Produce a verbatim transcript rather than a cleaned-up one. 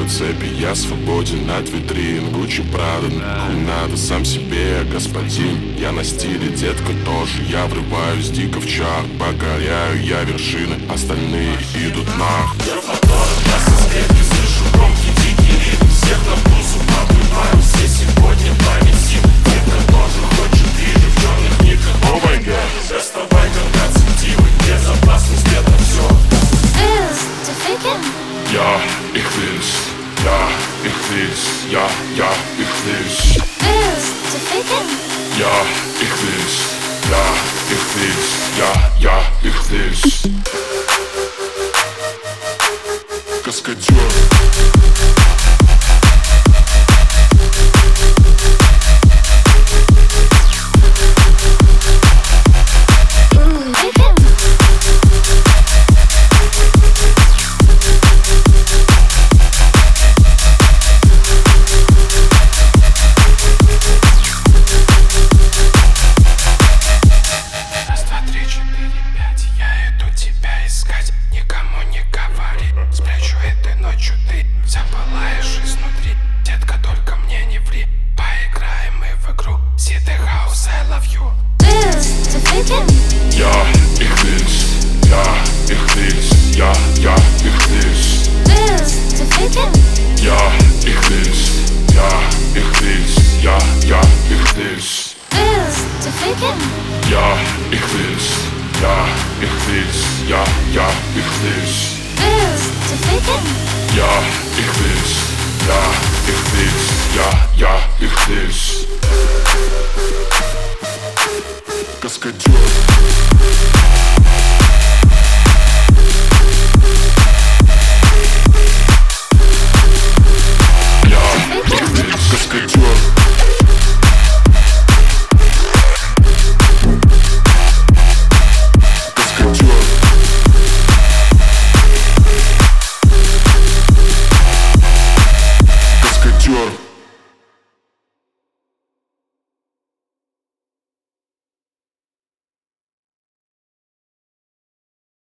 ломаю цепи, я свободен от витрин. Гуччи, Прада, нахуй надо, сам себе господин. Я на стиле, детка тоже, я врываюсь дико в чарт. Покоряю я вершины, остальные идут нах. Я в моторах, я со скрепки, слышу громкий дикий ритм. Всех на блузу побываем, все сегодня повисим. Детка тоже хочет видеть в черных никах. О май гад, доставай-ка концептивы, безопасность это все. Ja, ich will's, ja, ich will's, ja, ja, ich will's. Ja, ich will's, ja, ich will's, ja, ja, ich will's. Каскадер. Ja, ich will's, ja, ich will's, ja, ja, ich will's. Ja, ich will's, ja, ich will's, ja, ja, ich will's. Ja, ich will's, ja, ich will's, ja, ja, ich will's. Ja, ich will's, ja, ich will's, ja, ja, ich will's. Каскадер.